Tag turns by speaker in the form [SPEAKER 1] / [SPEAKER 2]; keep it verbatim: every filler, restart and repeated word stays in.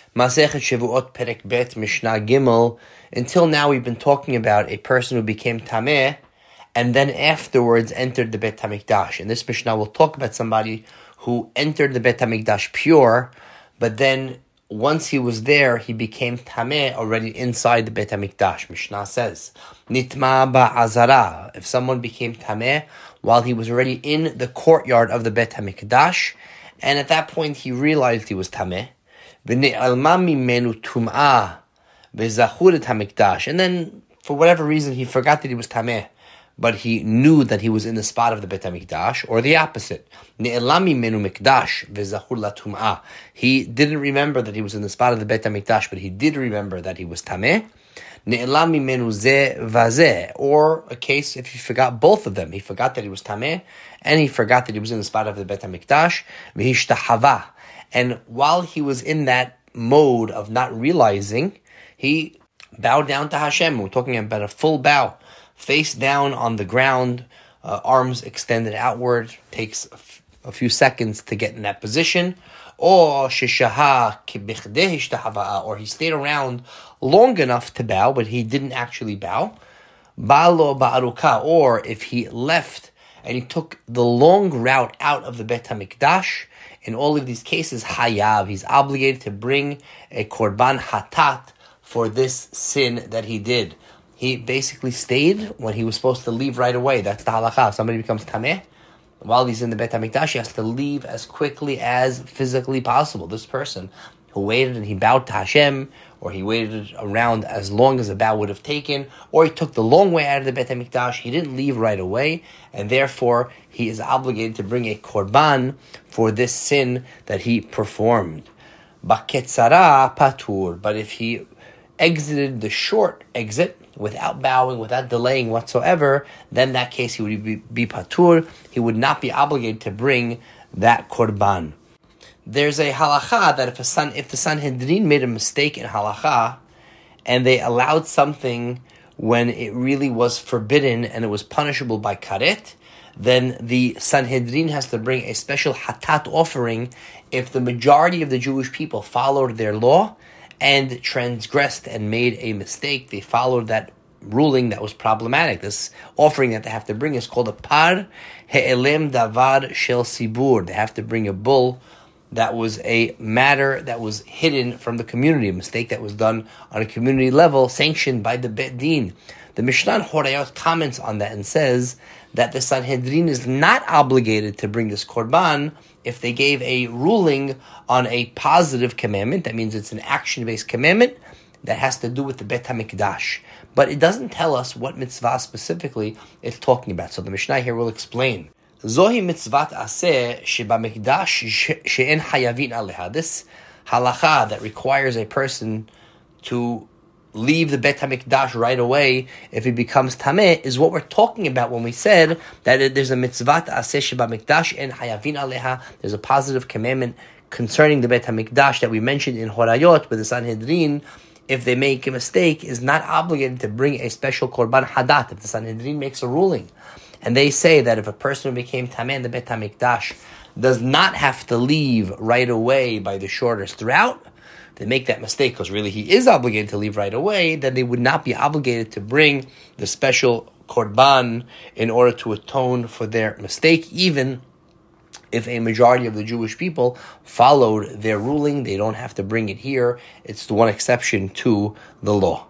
[SPEAKER 1] Masechet Shavuot Perek Bet Mishnah Gimel. Until now, we've been talking about a person who became tameh and then afterwards entered the Bet HaMikdash. In this Mishnah, we'll talk about somebody who entered the Bet HaMikdash pure, but then once he was there, he became tameh already inside the Bet HaMikdash. Mishnah says, Nitma ba'azara. If someone became tameh while he was already in the courtyard of the Bet HaMikdash, and at that point he realized he was tameh, v'ne'alma mimenu tum'ah v'zachur et HaMikdash, and then for whatever reason he forgot that he was tameh, but he knew that he was in the spot of the Bet HaMikdash, or the opposite. Ne'elam mimenu mikdash v'zachur latum'ah. He didn't remember that he was in the spot of the Bet HaMikdash, but he did remember that he was tameh. Ne'elam mimenu ze vazeh. Or a case if he forgot both of them. He forgot that he was tameh, and he forgot that he was in the spot of the Bet HaMikdash. V'hishtahava. And while he was in that mode of not realizing, he bowed down to Hashem. We're talking about a full bow. Face down on the ground, uh, arms extended outward, takes a, f- a few seconds to get in that position. Or shishaha kibichdeh hishtahava, or he stayed around long enough to bow, but he didn't actually bow. Balo ba'aruka, or if he left and he took the long route out of the Bet HaMikdash, in all of these cases, hayav, he's obligated to bring a korban hatat for this sin that he did. He basically stayed when he was supposed to leave right away. That's the halakha. If somebody becomes tameh while he's in the Bet HaMikdash, he has to leave as quickly as physically possible. This person who waited and he bowed to Hashem, or he waited around as long as a bow would have taken, or he took the long way out of the Bet HaMikdash, he didn't leave right away, and therefore he is obligated to bring a korban for this sin that he performed. Baketzara patur. But if he exited the short exit, without bowing, without delaying whatsoever, then in that case he would be, be patur. He would not be obligated to bring that korban. There's a halacha that if a san, if the Sanhedrin made a mistake in halacha, and they allowed something when it really was forbidden and it was punishable by karet, then the Sanhedrin has to bring a special hatat offering if the majority of the Jewish people followed their law and transgressed and made a mistake. They followed that ruling that was problematic. This offering that they have to bring is called a par he'elem davar shel sibur. They have to bring a bull that was a matter that was hidden from the community, a mistake that was done on a community level, sanctioned by the Bet Din. The Mishnah in Horayot comments on that and says that the Sanhedrin is not obligated to bring this korban if they gave a ruling on a positive commandment. That means it's an action-based commandment that has to do with the Bet HaMikdash. But it doesn't tell us what mitzvah specifically it's talking about. So the Mishnah here will explain. Zohi mitzvat aseh sheba mikdash she'en hayavin aleha. This halacha that requires a person to leave the Bet HaMikdash right away if he becomes tameh is what we're talking about when we said that there's a mitzvah aseh sheba mikdash en hayavin aleha. There's a positive commandment concerning the Bet HaMikdash that we mentioned in Horayot, with the Sanhedrin, if they make a mistake, is not obligated to bring a special korban hadat. If the Sanhedrin makes a ruling and they say that if a person who became tameh in the Bet HaMikdash does not have to leave right away by the shortest route, they make that mistake because really he is obligated to leave right away, then they would not be obligated to bring the special korban in order to atone for their mistake, even if a majority of the Jewish people followed their ruling. They don't have to bring it here. It's the one exception to the law.